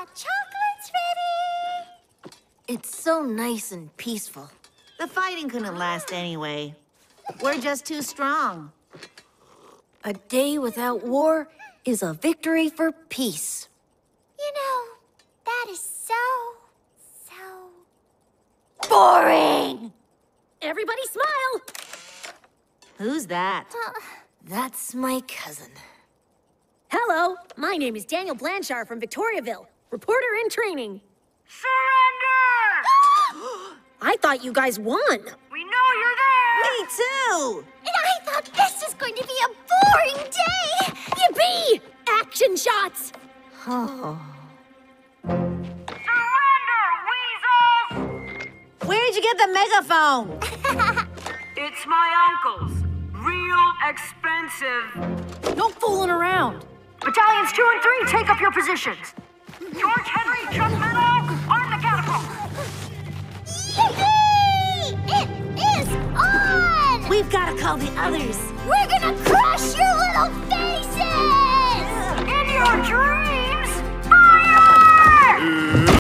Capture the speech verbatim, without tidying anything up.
chocolate's ready! It's so nice and peaceful. The fighting couldn't last anyway. We're just too strong. A day without war is a victory for peace. You know, that is so, so... boring! Everybody smile! Who's that? Uh, That's my cousin. Hello, my name is Daniel Blanchard from Victoriaville, reporter in training. Surrender! I thought you guys won. We know you're there! Me too! and I thought this is going to be a boring day! Yippee! Action shots! Oh. Surrender, weasels! Where'd you get the megaphone? It's my uncle's. Real expensive. No fooling around. Battalions two and three, take up your positions. George Henry, jump middle, arm the catapult. Yippee! It is on! We've got to call the others. We're gonna crush your little